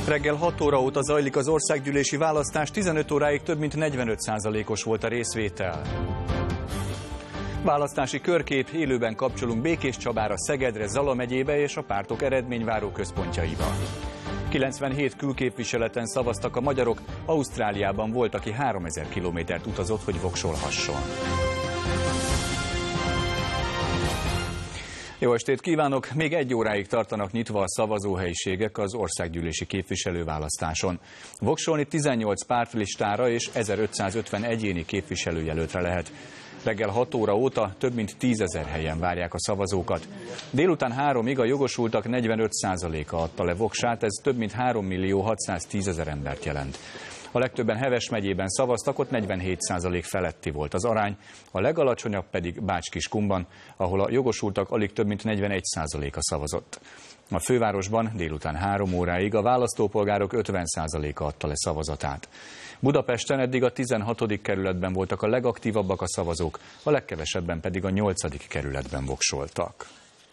Reggel 6 óra óta zajlik az országgyűlési választás, 15 óráig több mint 45%-os volt a részvétel. Választási körkép, élőben kapcsolunk Békés Csabára, Szegedre, Zala megyébe és a pártok eredményváró központjaiba. 97 külképviseleten szavaztak a magyarok, Ausztráliában volt, aki 3000 kilométert utazott, hogy voksolhasson. Jó estét kívánok! Még 1 óráig tartanak nyitva a szavazóhelyiségek az országgyűlési képviselőválasztáson. Voksolni 18 pártlistára és 1550 egyéni képviselőjelöltre lehet. Reggel 6 óra óta több mint 10 000 helyen várják a szavazókat. Délután 3-ig a jogosultak 45%-a adta le voksát, ez több mint 3 610 000 embert jelent. A legtöbben Heves megyében szavaztak, ott 47% feletti volt az arány, a legalacsonyabb pedig Bács-Kiskunban, ahol a jogosultak alig több mint 41%-a szavazott. A fővárosban délután 3 óráig a választópolgárok 50%-a adta le szavazatát. Budapesten eddig a 16. kerületben voltak a legaktívabbak a szavazók, a legkevesebben pedig a 8. kerületben voksoltak.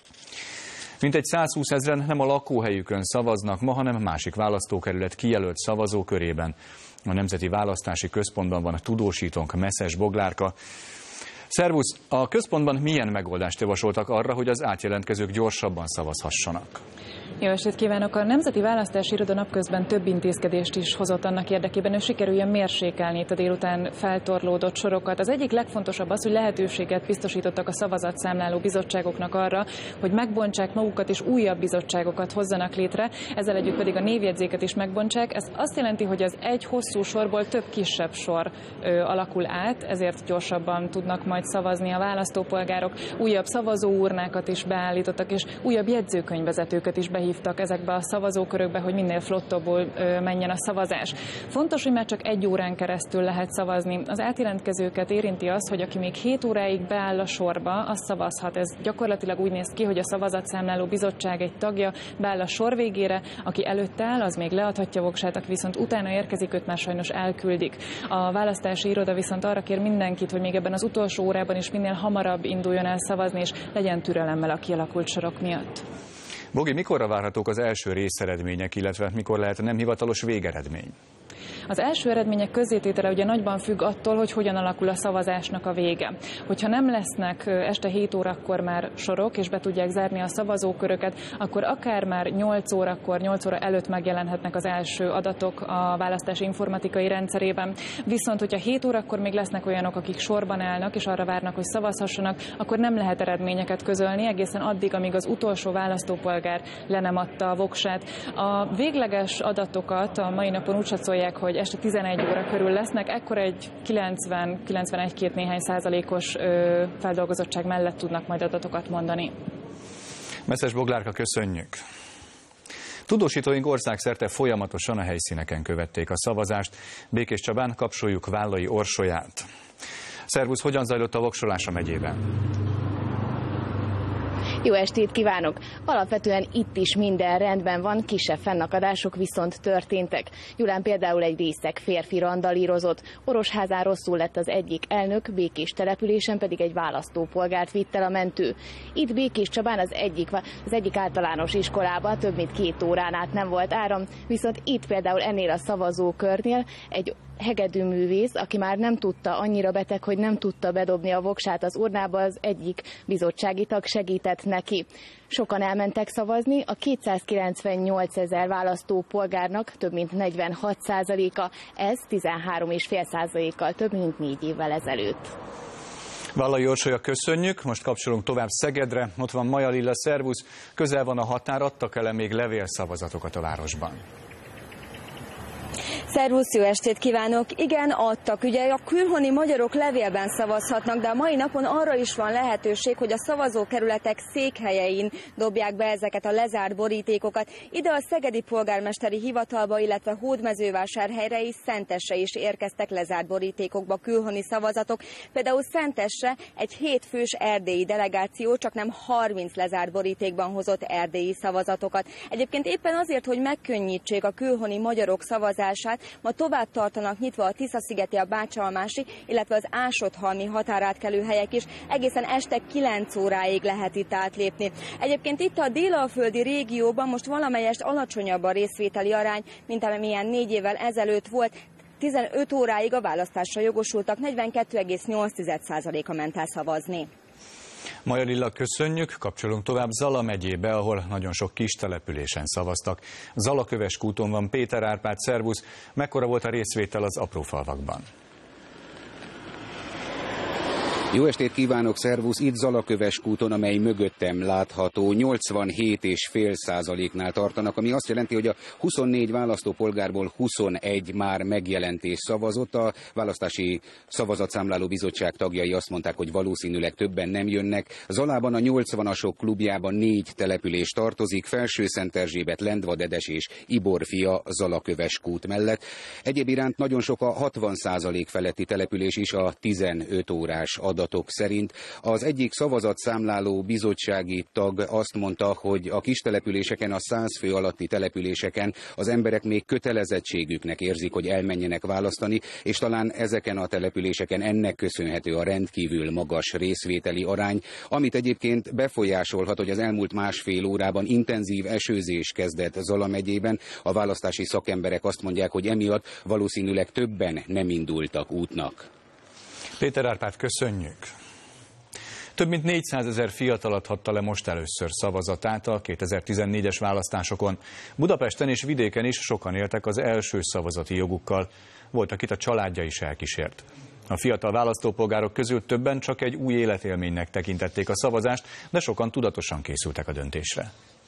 Mintegy 120 000-en nem a lakóhelyükön szavaznak ma, hanem másik választókerület kijelölt szavazókörében. A Nemzeti Választási Központban van a tudósítónk, Messzes Boglárka. Szervusz! A központban milyen megoldást javasoltak arra, hogy az átjelentkezők gyorsabban szavazhassanak? Jó estét kívánok! A Nemzeti Választási Iroda napközben több intézkedést is hozott annak érdekében, hogy sikerüljön mérsékelni itt a délután feltorlódott sorokat. Az egyik legfontosabb az, hogy lehetőséget biztosítottak a szavazatszámláló bizottságoknak arra, hogy megbontsák magukat és újabb bizottságokat hozzanak létre, ezzel együtt pedig a névjegyzéket is megbontsák. Ez azt jelenti, hogy az egy hosszú sorból több kisebb sor alakul át, ezért gyorsabban tudnak majd szavazni a választópolgárok. Újabb szavazóurnákat is beállítottak, és újabb jegyzőkönyvvezetőket is behívtak ezekbe a szavazókörökbe, hogy minél flottabból menjen a szavazás. Fontos, hogy már csak 1 órán keresztül lehet szavazni. Az átjelentkezőket érinti az, hogy aki még 7 óráig beáll a sorba, az szavazhat. Ez gyakorlatilag úgy néz ki, hogy a szavazatszámláló bizottság egy tagja beáll a sor végére, aki előtte áll, az még leadhatja voksát, aki viszont utána érkezik, őt már sajnos elküldik. A választási iroda viszont arra kér mindenkit, hogy még ebben az utolsó órában is minél hamarabb induljon el szavazni, és legyen türelemmel a kialakult sorok miatt. Bogi, mikorra várhatók az első részeredmények, illetve mikor lehet a nem hivatalos végeredmény? Az első eredmények közzététele ugye nagyban függ attól, hogy hogyan alakul a szavazásnak a vége. Hogyha nem lesznek este 7 órakor már sorok, és be tudják zárni a szavazóköröket, akkor akár már 8 órakor, 8 óra előtt megjelenhetnek az első adatok a választási informatikai rendszerében. Viszont, hogyha 7 órakor még lesznek olyanok, akik sorban állnak, és arra várnak, hogy szavazhassanak, akkor nem lehet eredményeket közölni egészen addig, amíg az utolsó választópolgár le nem adta a voksát. A végleges adatokat a mai napon úgy satszolják, hogy este 11 óra körül lesznek, ekkor egy 90-91 néhány százalékos feldolgozottság mellett tudnak majd adatokat mondani. Messzes Boglárka, köszönjük! Tudósítóink országszerte folyamatosan a helyszíneken követték a szavazást. Békés Csabán kapcsoljuk Vállai Orsolyát. Szervusz, hogyan zajlott a voksolás a megyében? Jó estét kívánok! Alapvetően itt is minden rendben van, kisebb fennakadások viszont történtek. Gyulán például egy részeg férfi randalírozott, Orosházán rosszul lett az egyik elnök, Békés településen pedig egy választópolgárt vitt el a mentő. Itt Békés Csabán az egyik általános iskolában több mint 2 órán át nem volt áram, viszont itt például ennél a szavazókörnél egy hegedűművész, aki már nem tudta, annyira beteg, hogy nem tudta bedobni a voksát az urnába, az egyik bizottsági tag segített neki. Sokan elmentek szavazni, a 298 000 választópolgárnak több mint 46%-a, ez 13,5%-kal több, mint 4 évvel ezelőtt. Vállai Orsolya, köszönjük, most kapcsolunk tovább Szegedre, ott van Maja Lilla, szervusz, közel van a határ, adtak el még levélszavazatokat a városban? Szervusz, jó estét kívánok! Igen, adtak. Ugye a külhoni magyarok levélben szavazhatnak, de a mai napon arra is van lehetőség, hogy a szavazókerületek székhelyein dobják be ezeket a lezárt borítékokat. Ide a szegedi polgármesteri hivatalba, illetve Hódmezővásárhelyre és Szentesre is érkeztek lezárt borítékokba külhoni szavazatok. Például Szentesre egy 7 fős erdélyi delegáció csak nem 30 lezárt borítékban hozott erdélyi szavazatokat. Egyébként éppen azért, hogy megkönnyítsék a külhoni magyarok szavazását, Ma tovább tartanak nyitva a Tisza-szigeti, a Bácsalmási, illetve az Ásodhalmi határátkelő helyek is. Egészen este 9 óráig lehet itt átlépni. Egyébként itt a délalföldi régióban most valamelyest alacsonyabb a részvételi arány, mint amilyen 4 évvel ezelőtt volt. 15 óráig a választásra jogosultak 42,8%-a ment el szavazni. Maja Lilla, köszönjük, kapcsolunk tovább Zala megyébe, ahol nagyon sok kis településen szavaztak. Zalaköves-kúton van Péter Árpád, szervusz, mekkora volt a részvétel az apró falvakban? Jó estét kívánok, szervusz! Itt Zalaköves-kúton, amely mögöttem látható, 87,5%-nál tartanak, ami azt jelenti, hogy a 24 választópolgárból 21 már megjelent és szavazott. A választási szavazatszámláló bizottság tagjai azt mondták, hogy valószínűleg többen nem jönnek. Zalában a 80-asok klubjában 4 település tartozik, Felső-Szent-Erzsébet, Lendva-Dedes és Iborfia Zalaköves-kút mellett. Egyéb iránt nagyon sok a 60% feletti település is a 15 órás adatok szerint. Az egyik szavazatszámláló bizottsági tag azt mondta, hogy a kis településeken, a 100 fő alatti településeken az emberek még kötelezettségüknek érzik, hogy elmenjenek választani, és talán ezeken a településeken ennek köszönhető a rendkívül magas részvételi arány, amit egyébként befolyásolhat, hogy az elmúlt másfél órában intenzív esőzés kezdett Zala megyében. A választási szakemberek azt mondják, hogy emiatt valószínűleg többen nem indultak útnak. Péter Árpád, köszönjük! Több mint 400 000 fiatal adhatta le most először szavazatát a 2014-es választásokon. Budapesten és vidéken is sokan éltek az első szavazati jogukkal. Volt, akit a családja is elkísért. A fiatal választópolgárok közül többen csak egy új életélménynek tekintették a szavazást, de sokan tudatosan készültek a döntésre.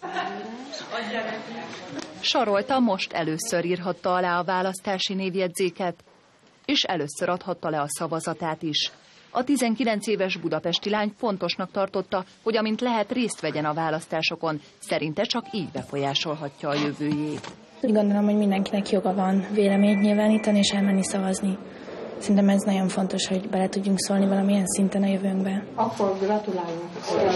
Sarolta most először írhatta alá a választási névjegyzéket, és először adhatta le a szavazatát is. A 19 éves budapesti lány fontosnak tartotta, hogy amint lehet részt vegyen a választásokon, szerinte csak így befolyásolhatja a jövőjét. Úgy gondolom, hogy mindenkinek joga van véleményt nyilvánítani és elmenni szavazni. Szerintem ez nagyon fontos, hogy bele tudjunk szólni valamilyen szinten a jövőnkbe. Akkor gratulálunk.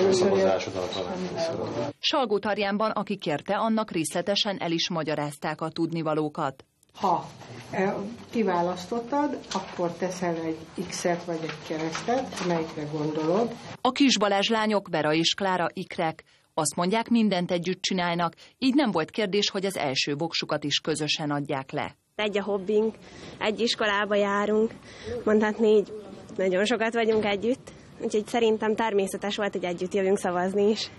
Salgótarjánban, aki kérte, annak részletesen el is magyarázták a tudnivalókat. Ha kiválasztottad, akkor teszel egy X-et vagy egy keresztet, melyikre gondolod. A Kis Balázs lányok, Vera és Klára ikrek. Azt mondják, mindent együtt csinálnak, így nem volt kérdés, hogy az első voksukat is közösen adják le. Egy a hobbink, egy iskolába járunk, mondhatni így nagyon sokat vagyunk együtt, úgyhogy szerintem természetes volt, hogy együtt jövünk szavazni is.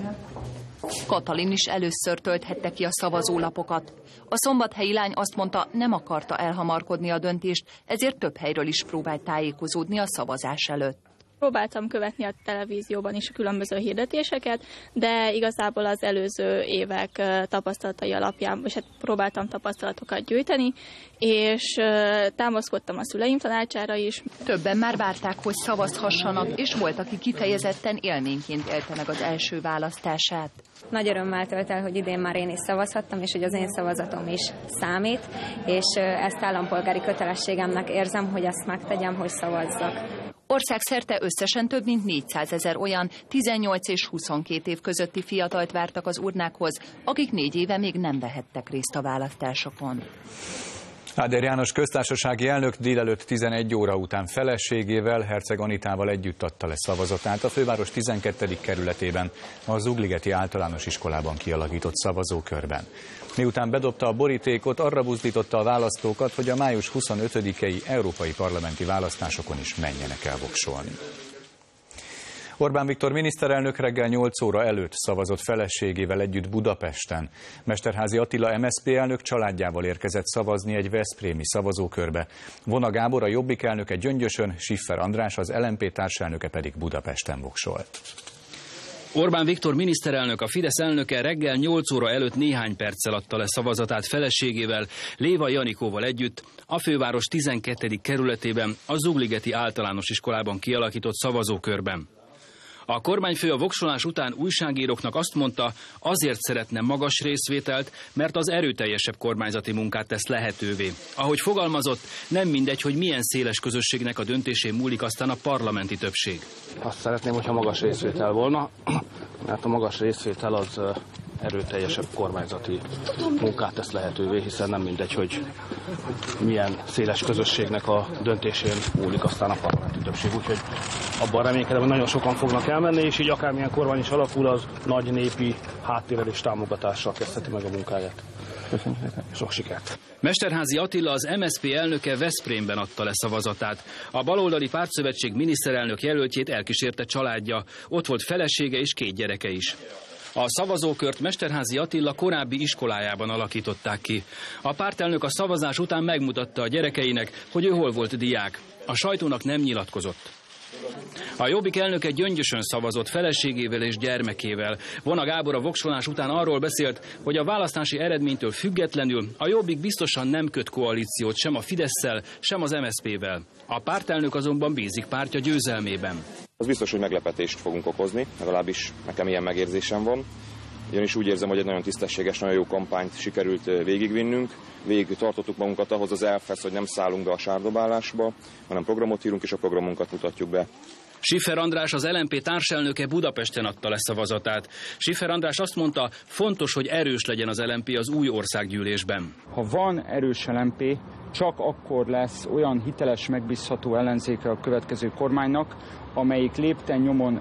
Katalin is először tölthette ki a szavazólapokat. A szombathelyi lány azt mondta, nem akarta elhamarkodni a döntést, ezért több helyről is próbált tájékozódni a szavazás előtt. Próbáltam követni a televízióban is a különböző hirdetéseket, de igazából az előző évek tapasztalatai alapján, és hát próbáltam tapasztalatokat gyűjteni, és támaszkodtam a szüleim tanácsára is. Többen már várták, hogy szavazhassanak, és volt, aki kifejezetten élményként élte meg az első választását. Nagy örömmel tölt el, hogy idén már én is szavazhattam, és hogy az én szavazatom is számít, és ezt állampolgári kötelességemnek érzem, hogy ezt megtegyem, hogy szavazzak. Országszerte összesen több mint 400 000 olyan 18 és 22 év közötti fiatalt vártak az urnákhoz, akik 4 éve még nem vehettek részt a választásokon. Áder János köztársasági elnök délelőtt 11 óra után feleségével, Herceg Anitával együtt adta le szavazatát a főváros 12. kerületében, a Zugligeti Általános Iskolában kialakított szavazókörben. Miután bedobta a borítékot, arra buzdította a választókat, hogy a május 25-i európai parlamenti választásokon is menjenek el voksolni. Orbán Viktor miniszterelnök reggel 8 óra előtt szavazott feleségével együtt Budapesten. Mesterházy Attila MSZP elnök családjával érkezett szavazni egy veszprémi szavazókörbe. Vona Gábor a Jobbik elnöke Gyöngyösön, Schiffer András az LMP társelnöke pedig Budapesten voksolt. Orbán Viktor miniszterelnök, a Fidesz elnöke reggel 8 óra előtt néhány perccel adta le szavazatát feleségével, Léva Janikóval együtt, a főváros 12. kerületében, a Zugligeti Általános Iskolában kialakított szavazókörben. A kormányfő a voksolás után újságíróknak azt mondta, azért szeretne magas részvételt, mert az erőteljesebb kormányzati munkát tesz lehetővé. Ahogy fogalmazott, nem mindegy, hogy milyen széles közösségnek a döntésén múlik aztán a parlamenti többség. Azt szeretném, hogyha magas részvétel volna, mert a magas részvétel az erőteljesebb kormányzati munkát tesz lehetővé, hiszen nem mindegy, hogy milyen széles közösségnek a döntésén múlik aztán a parlamenti többség. Úgyhogy abban reménykedem, hogy nagyon sokan fognak elmenni, és így akármilyen kormány is alakul, az nagy népi háttérrel és támogatással kezdheti meg a munkáját. Köszönjük szépen. Sok sikert! Mesterházy Attila, az MSZP elnöke Veszprémben adta le szavazatát. A baloldali pártszövetség miniszterelnök jelöltjét elkísérte családja. Ott volt felesége és 2 gyereke is. A szavazókört Mesterházy Attila korábbi iskolájában alakították ki. A pártelnök a szavazás után megmutatta a gyerekeinek, hogy ő hol volt diák. A sajtónak nem nyilatkozott. A Jobbik elnöke Gyöngyösön szavazott feleségével és gyermekével. Vona Gábor a voksolás után arról beszélt, hogy a választási eredménytől függetlenül a Jobbik biztosan nem köt koalíciót sem a Fidesszel, sem az MSZP-vel. A pártelnök azonban bízik pártja győzelmében. Az biztos, hogy meglepetést fogunk okozni, legalábbis nekem ilyen megérzésem van. Ugyanis úgy érzem, hogy egy nagyon tisztességes, nagyon jó kampányt sikerült végigvinnünk. Végig tartottuk magunkat ahhoz az elvhez, hogy nem szállunk be a sárdobálásba, hanem programot írunk és a programunkat mutatjuk be. Schiffer András, az LMP társelnöke Budapesten adta le szavazatát. Schiffer András azt mondta, fontos, hogy erős legyen az LMP az új országgyűlésben. Ha van erős LMP, csak akkor lesz olyan hiteles, megbízható ellenzéke a következő kormánynak, amelyik lépten nyomon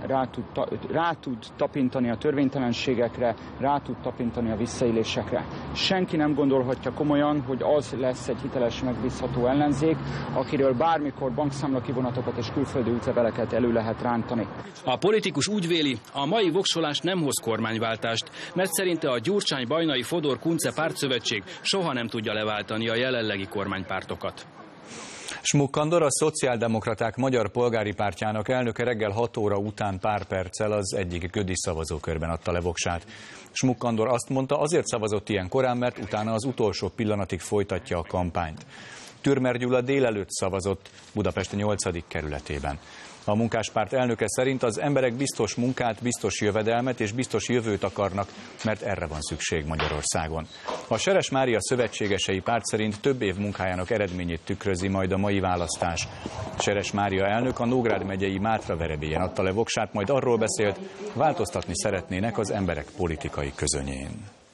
rá tud tapintani a törvénytelenségekre, rá tud tapintani a visszaélésekre. Senki nem gondolhatja komolyan, hogy az lesz egy hiteles, megbízható ellenzék, akiről bármikor bankszámla kivonatokat és külföldi útleveleket elő lehet rántani. A politikus úgy véli, a mai voksolás nem hoz kormányváltást, mert szerinte a Gyurcsány-Bajnai-Fodor-Kunce pártszövetség soha nem tudja leváltani a jelenlegi kormánypártokat. Schmuck Andor, a Szociáldemokraták Magyar Polgári Pártjának elnöke reggel 6 óra után pár perccel az egyik gödi szavazókörben adta le voksát. Schmuck Andor azt mondta, azért szavazott ilyen korán, mert utána az utolsó pillanatig folytatja a kampányt. Türmer Gyula délelőtt szavazott Budapest 8. kerületében. A munkáspárt elnöke szerint az emberek biztos munkát, biztos jövedelmet és biztos jövőt akarnak, mert erre van szükség Magyarországon. A Seres Mária szövetségesei párt szerint több év munkájának eredményét tükrözi majd a mai választás. Seres Mária elnök a Nógrád megyei Mátraverebélyen adta le voksát, majd arról beszélt, változtatni szeretnének az emberek politikai közönyén.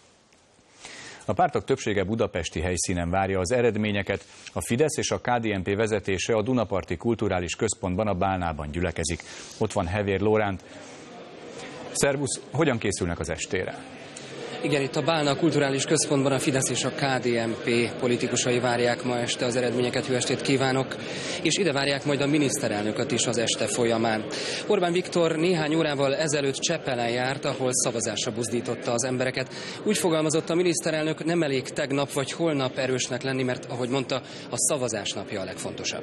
A pártok többsége budapesti helyszínen várja az eredményeket. A Fidesz és a KDNP vezetése a Dunaparti Kulturális Központban, a Bálnában gyülekezik. Ott van Hevér Lóránt. Szervusz, hogyan készülnek az estére? Igen, itt a Bálna Kulturális Központban a Fidesz és a KDNP politikusai várják ma este az eredményeket, jó estét kívánok, és ide várják majd a miniszterelnököt is az este folyamán. Orbán Viktor néhány órával ezelőtt Csepelen járt, ahol szavazásra buzdította az embereket. Úgy fogalmazott a miniszterelnök, nem elég tegnap vagy holnap erősnek lenni, mert ahogy mondta, a szavazás napja a legfontosabb.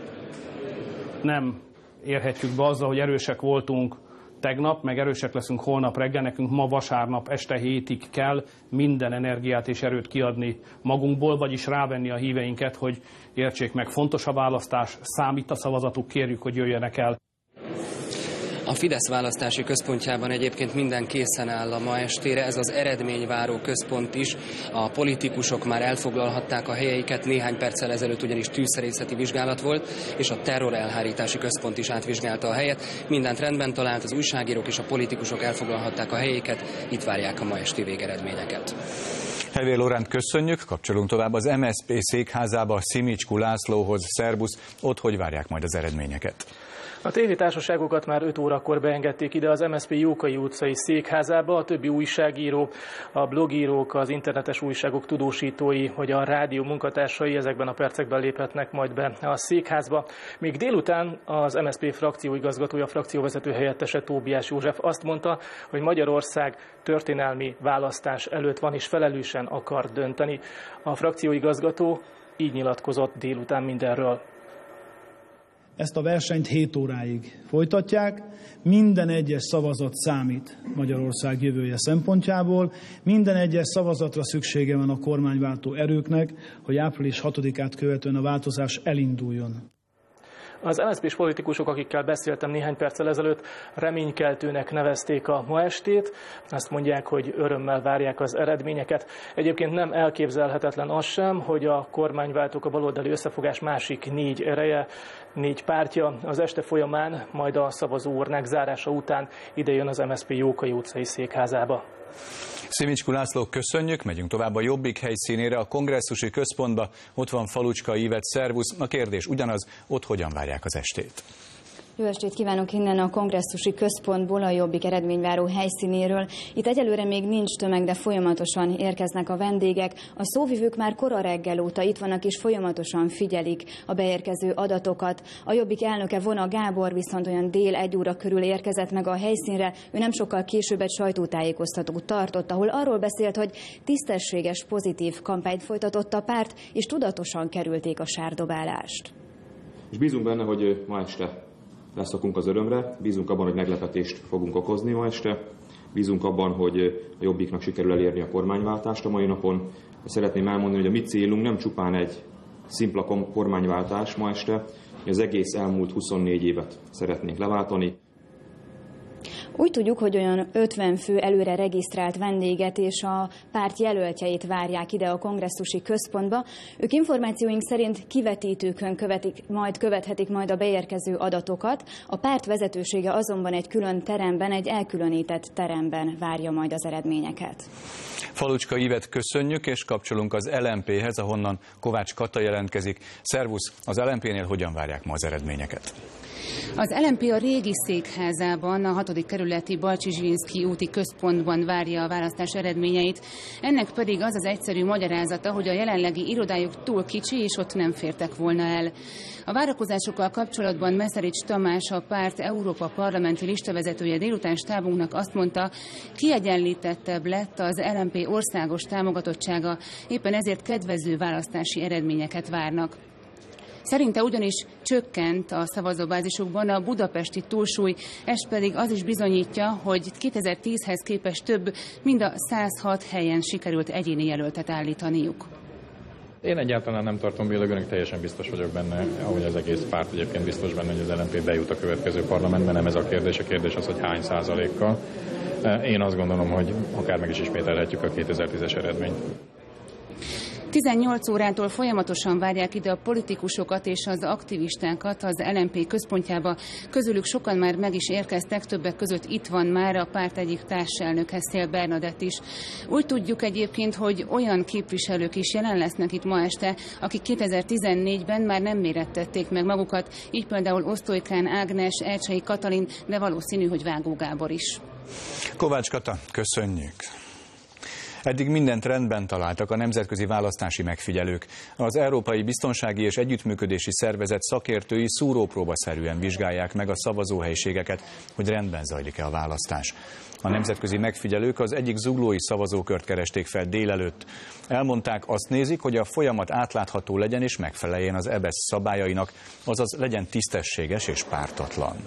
Nem érhetjük be azzal, hogy erősek voltunk tegnap, meg erősek leszünk holnap reggel, nekünk ma vasárnap este 7-ig kell minden energiát és erőt kiadni magunkból, vagyis rávenni a híveinket, hogy értsék meg, fontos a választás, számít a szavazatuk, kérjük, hogy jöjjenek el. A Fidesz választási központjában egyébként minden készen áll a ma estére, ez az eredményváró központ is. A politikusok már elfoglalhatták a helyeiket, néhány perccel ezelőtt ugyanis tűzszerészeti vizsgálat volt, és a terrorelhárítási központ is átvizsgálta a helyet. Mindent rendben talált, az újságírók és a politikusok elfoglalhatták a helyeiket, itt várják a ma esti végeredményeket. Hevér Lóránt köszönjük, kapcsolunk tovább az MSZP székházába, Szimicskú Lászlóhoz. Szerbusz, ott hogy várják majd az eredményeket? A tévétársaságokat már 5 órakor beengedték ide az MSZP Jókai utcai székházába, a többi újságíró, a blogírók, az internetes újságok tudósítói, vagy a rádió munkatársai ezekben a percekben léphetnek majd be a székházba. Még délután az MSZP frakcióigazgatója, frakcióvezető helyettese Tóbiás József azt mondta, hogy Magyarország történelmi választás előtt van és felelősen akar dönteni. A frakcióigazgató így nyilatkozott délután mindenről. Ezt a versenyt 7 óráig folytatják. Minden egyes szavazat számít Magyarország jövője szempontjából. Minden egyes szavazatra szüksége van a kormányváltó erőknek, hogy április 6-át követően a változás elinduljon. Az MSZP-s politikusok, akikkel beszéltem néhány perccel ezelőtt, reménykeltőnek nevezték a ma estét. Azt mondják, hogy örömmel várják az eredményeket. Egyébként nem elképzelhetetlen az sem, hogy a kormányváltók, a baloldali összefogás másik 4 ereje, 4 pártja az este folyamán, majd a szavazóurnák zárása után idejön az MSZP Jókai utcai székházába. Szimicskú László, köszönjük, megyünk tovább a Jobbik helyszínére, a kongresszusi központba. Ott van Falucska Ivett, szervusz. A kérdés ugyanaz, ott hogyan várják az estét? Jó estét kívánok innen a kongresszusi központból, a Jobbik eredményváró helyszínéről. Itt egyelőre még nincs tömeg, de folyamatosan érkeznek a vendégek. A szóvivők már kora reggel óta itt vannak és folyamatosan figyelik a beérkező adatokat. A Jobbik elnöke Vona Gábor viszont olyan dél 1 óra körül érkezett meg a helyszínre. Ő nem sokkal később egy sajtótájékoztatót tartott, ahol arról beszélt, hogy tisztességes, pozitív kampányt folytatott a párt, és tudatosan kerülték a sárdobálást. És bízunk benne, hogy ma este leszokunk az örömre, bízunk abban, hogy meglepetést fogunk okozni ma este, bízunk abban, hogy a Jobbiknak sikerül elérni a kormányváltást a mai napon. Szeretném elmondani, hogy a mi célunk nem csupán egy szimpla kormányváltás ma este, hogy az egész elmúlt 24 évet szeretnénk leváltani. Úgy tudjuk, hogy olyan 50 fő előre regisztrált vendéget és a párt jelöltjeit várják ide a kongresszusi központba. Ők információink szerint kivetítőkön követhetik majd a beérkező adatokat. A párt vezetősége azonban egy külön teremben, egy elkülönített teremben várja majd az eredményeket. Falucska Ivett, köszönjük, és kapcsolunk az LMP-hez, ahonnan Kovács Kata jelentkezik. Szervusz, az LMP-nél hogyan várják ma az eredményeket? Az LMP a régi székházában, a 6. kerületi Balcsy-Zsilinszky úti központban várja a választás eredményeit. Ennek pedig az az egyszerű magyarázata, hogy a jelenlegi irodájuk túl kicsi, és ott nem fértek volna el. A várakozásokkal kapcsolatban Meszerics Tamás, a párt Európa parlamenti listavezetője délután stábunknak azt mondta, kiegyenlítettebb lett az LMP országos támogatottsága, éppen ezért kedvező választási eredményeket várnak. Szerinte ugyanis csökkent a szavazóbázisukban a budapesti túlsúly, ez pedig az is bizonyítja, hogy 2010-hez képest több, mind a 106 helyen sikerült egyéni jelöltet állítaniuk. Én egyáltalán nem tartom bélögőnek, teljesen biztos vagyok benne, ahogy az egész párt egyébként biztos benne, hogy az LMP bejut a következő parlamentben, nem ez a kérdés az, hogy hány százalékkal. Én azt gondolom, hogy akár meg is ismételhetjük a 2010-es eredményt. 18 órától folyamatosan várják ide a politikusokat és az aktivistákat az LMP központjába. Közülük sokan már meg is érkeztek, többek között itt van már a párt egyik társelnöke, Szél Bernadett is. Úgy tudjuk egyébként, hogy olyan képviselők is jelen lesznek itt ma este, akik 2014-ben már nem mérettették meg magukat, így például Osztolykán Ágnes, Elcsei Katalin, de valószínű, hogy Vágó Gábor is. Kovács Kata, köszönjük! Eddig mindent rendben találtak a nemzetközi választási megfigyelők. Az Európai Biztonsági és Együttműködési Szervezet szakértői szúrópróbaszerűen vizsgálják meg a szavazóhelyiségeket, hogy rendben zajlik-e a választás. A nemzetközi megfigyelők az egyik zuglói szavazókört keresték fel délelőtt. Elmondták, azt nézik, hogy a folyamat átlátható legyen és megfeleljen az EBESZ szabályainak, azaz legyen tisztességes és pártatlan.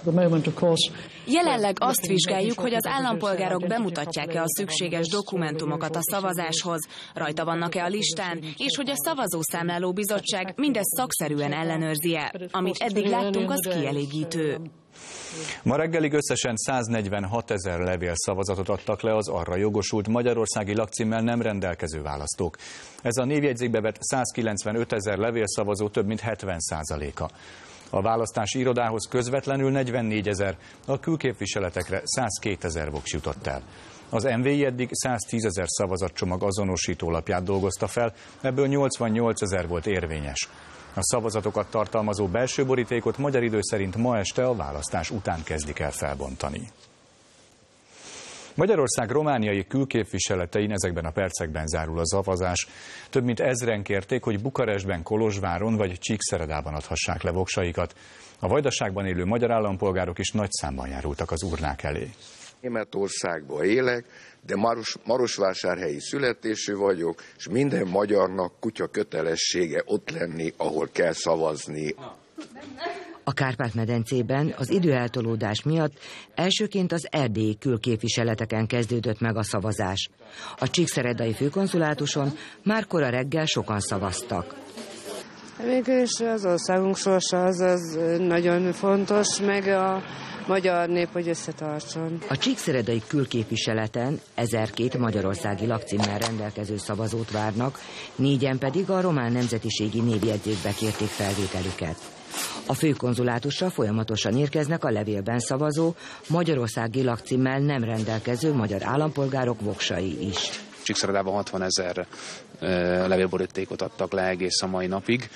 Jelenleg azt vizsgáljuk, hogy az állampolgárok bemutatják-e a szükséges dokumentumokat a szavazáshoz, rajta vannak-e a listán, és hogy a szavazószámláló bizottság mindezt szakszerűen ellenőrzi-e. Amit eddig láttunk, az kielégítő. Ma reggelig összesen 146 000 levélszavazatot adtak le az arra jogosult magyarországi lakcímmel nem rendelkező választók. Ez a névjegyzékbe vett 195 000 levélszavazó több mint 70%-a. A választási irodához közvetlenül 44 000, a külképviseletekre 102 000 voks jutott el. Az MVI eddig 110 000 szavazatcsomag azonosítólapját dolgozta fel, ebből 88 000 volt érvényes. A szavazatokat tartalmazó belső borítékot magyar idő szerint ma este a választás után kezdik el felbontani. Magyarország romániai külképviseletein ezekben a percekben zárul a szavazás. Több mint 1000-en kérték, hogy Bukarestben, Kolozsváron vagy Csíkszeredában adhassák le voksaikat. A Vajdaságban élő magyar állampolgárok is nagy számban járultak az urnák elé. Németországban élek, de marosvásárhelyi születésű vagyok, és minden magyarnak kutya kötelessége ott lenni, ahol kell szavazni. A Kárpát-medencében az időeltolódás miatt elsőként az erdélyi külképviseleteken kezdődött meg a szavazás. A csíkszeredai főkonzulátuson már kora reggel sokan szavaztak. Mégis az országunk sorsa az nagyon fontos, meg magyar nép, hogy összetartson. A csíkszeredai külképviseleten 1002 magyarországi lakcímmel rendelkező szavazót várnak, 4-en pedig a román nemzetiségi névjegyzékbe kérték felvételüket. A főkonzulátusra folyamatosan érkeznek a levélben szavazó, magyarországi lakcímmel nem rendelkező magyar állampolgárok voksai is. Csíkszeredában 60 000 levélborítékot adtak le egész a mai napig.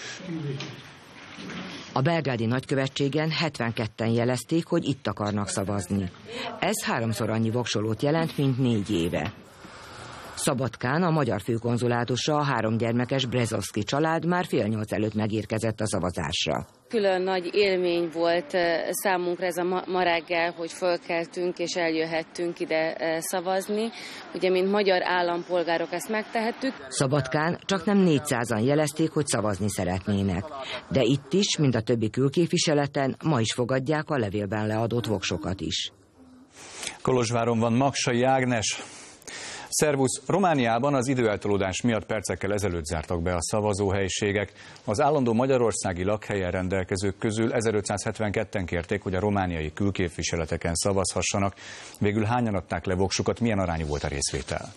A belgrádi nagykövetségen 72-en jelezték, hogy itt akarnak szavazni. Ez 3-szor annyi voksolót jelent, mint 4 éve. Szabadkán a magyar főkonzulátusra a 3 gyermekes Brezovszki család már 7:30 előtt megérkezett a szavazásra. Külön nagy élmény volt számunkra ez a ma reggel, hogy fölkeltünk és eljöhettünk ide szavazni. Ugye, mint magyar állampolgárok ezt megtehettük. Szabadkán csaknem 400-an jelezték, hogy szavazni szeretnének. De itt is, mint a többi külképviseleten, ma is fogadják a levélben leadott voksokat is. Kolozsváron van Magsai Ágnes. Szervusz! Romániában az időeltolódás miatt percekkel ezelőtt zártak be a szavazóhelyiségek. Az állandó magyarországi lakhelyen rendelkezők közül 1572-en kérték, hogy a romániai külképviseleteken szavazhassanak. Végül hányan adták le voksukat, milyen arányú volt a részvétel?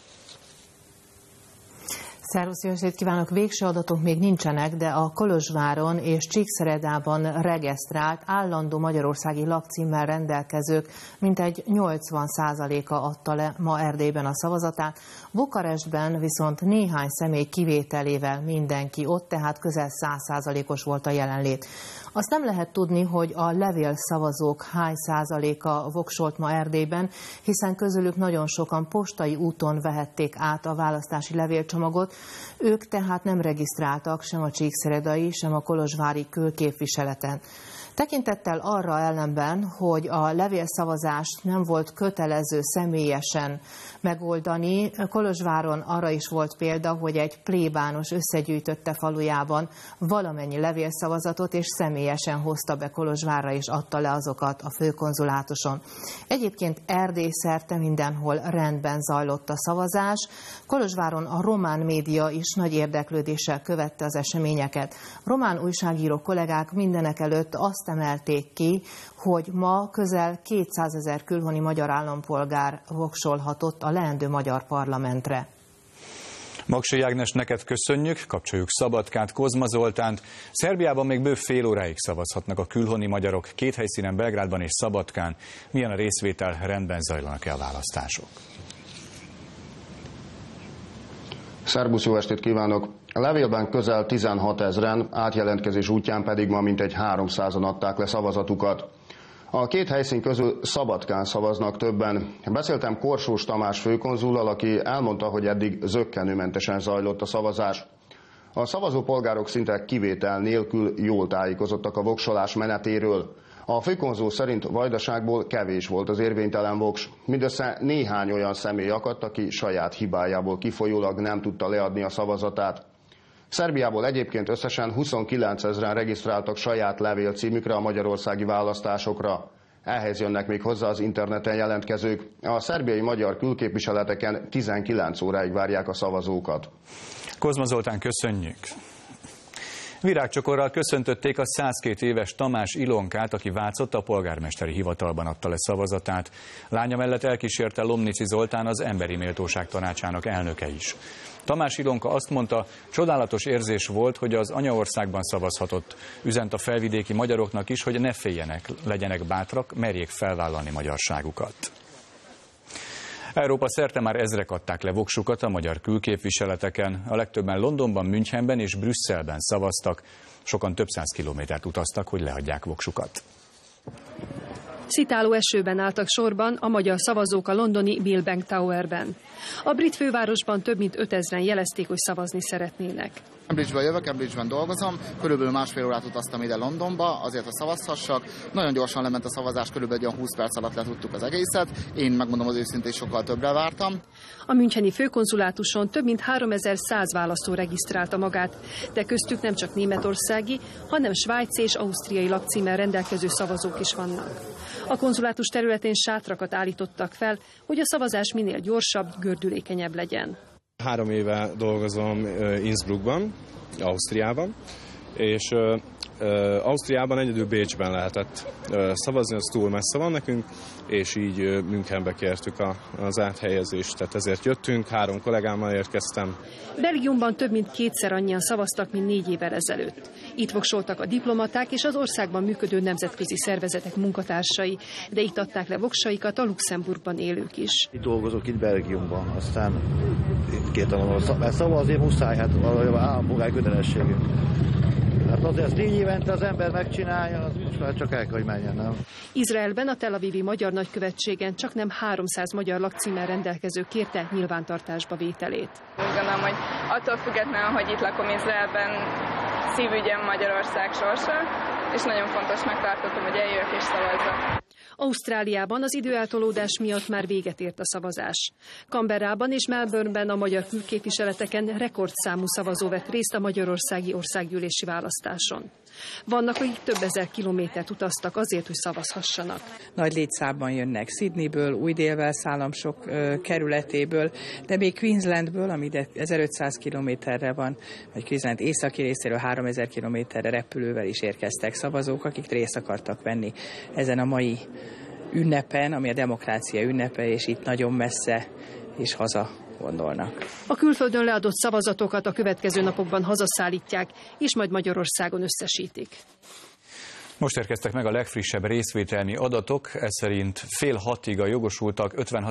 Szervusz, jó estét kívánok! Végső adatok még nincsenek, de a Kolozsváron és Csíkszeredában regisztrált állandó magyarországi lakcímmel rendelkezők mintegy 80%-a adta le ma Erdélyben a szavazatát. Bukarestben viszont néhány személy kivételével mindenki ott, tehát közel 100%-os volt a jelenlét. Azt nem lehet tudni, hogy a levélszavazók hány százaléka voksolt ma Erdélyben, hiszen közülük nagyon sokan postai úton vehették át a választási levélcsomagot, ők tehát nem regisztráltak sem a csíkszeredai, sem a kolozsvári külképviseleten. Tekintettel arra ellenben, hogy a levélszavazást nem volt kötelező személyesen megoldani, Kolozsváron arra is volt példa, hogy egy plébános összegyűjtötte falujában valamennyi levélszavazatot, és személyesen hozta be Kolozsvárra és adta le azokat a főkonzulátuson. Egyébként Erdély szerte mindenhol rendben zajlott a szavazás. Kolozsváron a román média is nagy érdeklődéssel követte az eseményeket. Román újságíró kollégák mindenek előtt azt emelték ki, hogy ma közel 200 000 külhoni magyar állampolgár voksolhatott a leendő magyar parlamentre. Magsai Ágnes, neked köszönjük, kapcsoljuk Szabadkát, Kozma Zoltánt. Szerbiában még bő fél óráig szavazhatnak a külhoni magyarok, 2 helyszínen, Belgrádban és Szabadkán. Milyen a részvétel, rendben zajlanak-e a választások? Szerbusz, jó estét kívánok! A levélben közel 16 000-en, átjelentkezés útján pedig ma mintegy 300-an adták le szavazatukat. A 2 helyszín közül Szabadkán szavaznak többen. Beszéltem Korsós Tamás főkonzullal, aki elmondta, hogy eddig zökkenőmentesen zajlott a szavazás. A szavazópolgárok szinte kivétel nélkül jól tájékozottak a voksolás menetéről. A főkonzul szerint Vajdaságból kevés volt az érvénytelen voks. Mindössze néhány olyan személy akadt, aki saját hibájából kifolyólag nem tudta leadni a szavazatát. Szerbiából egyébként összesen 29 000-en regisztráltak saját levélcímükre a magyarországi választásokra. Ehhez jönnek még hozzá az interneten jelentkezők. A szerbiai magyar külképviseleteken 19 óráig várják a szavazókat. Kozma Zoltán, köszönjük! Virágcsokorral köszöntötték a 102 éves Tamás Ilonkát, aki Vácott a polgármesteri hivatalban adta le szavazatát. Lánya mellett elkísérte Lomnici Zoltán, az Emberi Méltóság Tanácsának elnöke is. Tamás Ilonka azt mondta, csodálatos érzés volt, hogy az anyaországban szavazhatott. Üzent a felvidéki magyaroknak is, hogy ne féljenek, legyenek bátrak, merjék felvállalni magyarságukat. Európa szerte már ezrek adták le voksukat a magyar külképviseleteken. A legtöbben Londonban, Münchenben és Brüsszelben szavaztak. Sokan több 100 kilométert utaztak, hogy leadják voksukat. Szitáló esőben álltak sorban a magyar szavazók a londoni Millbank Towerben. A brit fővárosban több mint 5000-en jelezték, hogy szavazni szeretnének. Cambridge-ből jövök, Cambridge-ben dolgozom, körülbelül másfél órát utaztam ide Londonba, azért, hogy szavazhassak. Nagyon gyorsan lement a szavazás, körülbelül 20 perc alatt letudtuk az egészet. Én megmondom az őszintén, sokkal többre vártam. A müncheni főkonzulátuson több mint 3100 választó regisztrálta magát, de köztük nem csak németországi, hanem svájci és ausztriai lakcímmel rendelkező szavazók is vannak. A konzulátus területén sátrakat állítottak fel, hogy a szavazás minél gyorsabb, gördülékenyebb legyen. 3 éve dolgozom Innsbruckban, Ausztriában, és Ausztriában egyedül Bécsben lehetett szavazni, az túl messze van nekünk, és így Münchenbe kértük az áthelyezést, tehát ezért jöttünk, 3 kollégámmal érkeztem. Belgiumban több mint 2-szer annyian szavaztak, mint 4 évvel ezelőtt. Itt voksoltak a diplomaták és az országban működő nemzetközi szervezetek munkatársai, de itt adták le voksaikat a Luxemburgban élők is. Itt dolgozok itt Belgiumban, aztán itt kértem, mert szavazni muszáj, hát állampolgári kötelességünk. Hát azért ezt 4 évente az ember megcsinálja, az most már csak el kell, hogy menjen, nem? Izraelben a Tel Avivi magyar nagykövetségen csaknem 300 magyar lakcímmel rendelkező kérte nyilvántartásba vételét. Úgy gondolom, hogy attól függetlenül, hogy itt lakom Izraelben, szívügyem Magyarország sorsa, és nagyon fontosnak tartottam, hogy eljöjjök és szavazzak. Ausztráliában az időeltolódás miatt már véget ért a szavazás. Canberrában és Melbourneben a magyar külképviseleteken rekordszámú szavazó vett részt a magyarországi országgyűlési választáson. Vannak, akik több ezer kilométert utaztak azért, hogy szavazhassanak. Nagy létszámban jönnek Sydneyből, Új-Dél-Wales államsok kerületéből, de még Queenslandből, ami 1500 kilométerre van, vagy Queensland északi részéről 3000 kilométerre repülővel is érkeztek szavazók, akik részt akartak venni ezen a mai ünnepen, ami a demokrácia ünnepe, és itt nagyon messze és haza gondolnak. A külföldön leadott szavazatokat a következő napokban hazaszállítják, és majd Magyarországon összesítik. Most érkeztek meg a legfrissebb részvételmi adatok, ez szerint fél 6-ig a jogosultak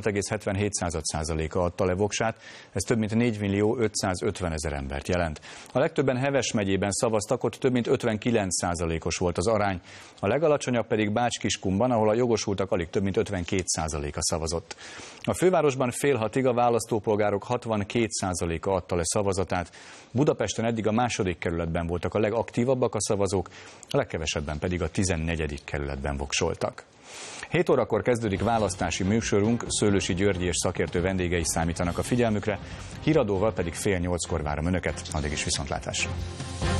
56,77%-a adta le voksát, ez több mint 4.550.000 embert jelent. A legtöbben Heves megyében szavaztak, ott több mint 59%-os volt az arány, a legalacsonyabb pedig Bács-Kiskunban, ahol a jogosultak alig több mint 52%-a szavazott. A fővárosban fél 6-ig a választópolgárok 62%-a adta le szavazatát, Budapesten eddig a második kerületben voltak a legaktívabbak a szavazók, a legkevesebben pedig a 14. kerületben voksoltak. 7 órakor kezdődik választási műsorunk, Szőlősi Györgyi és szakértő vendégei számítanak a figyelmükre, híradóval pedig fél 8-kor várom Önöket, addig is viszontlátásra.